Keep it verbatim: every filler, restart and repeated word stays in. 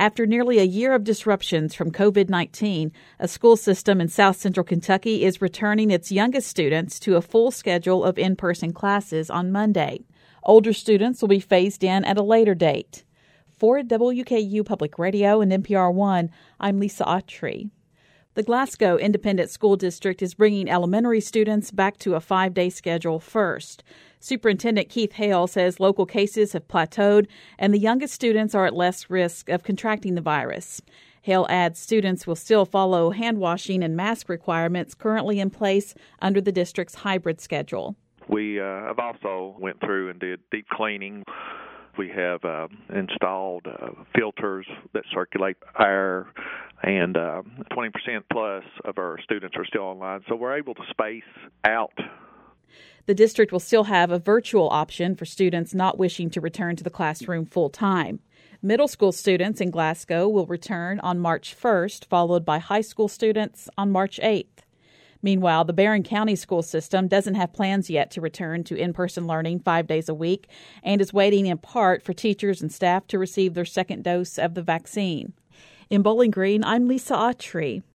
After nearly a year of disruptions from covid nineteen, a school system in South Central Kentucky is returning its youngest students to a full schedule of in-person classes on Monday. Older students will be phased in at a later date. For W K U Public Radio and N P R One, I'm Lisa Autry. The Glasgow Independent School District is bringing elementary students back to a five-day schedule first. Superintendent Keith Hale says local cases have plateaued and the youngest students are at less risk of contracting the virus. Hale adds students will still follow hand washing and mask requirements currently in place under the district's hybrid schedule. We uh, have also went through and did deep cleaning. We have uh, installed uh, filters that circulate air, and uh, twenty percent plus of our students are still online, so we're able to space out. The district will still have a virtual option for students not wishing to return to the classroom full-time. Middle school students in Glasgow will return on March first, followed by high school students on March eighth. Meanwhile, the Barron County school system doesn't have plans yet to return to in-person learning five days a week and is waiting in part for teachers and staff to receive their second dose of the vaccine. In Bowling Green, I'm Lisa Autry.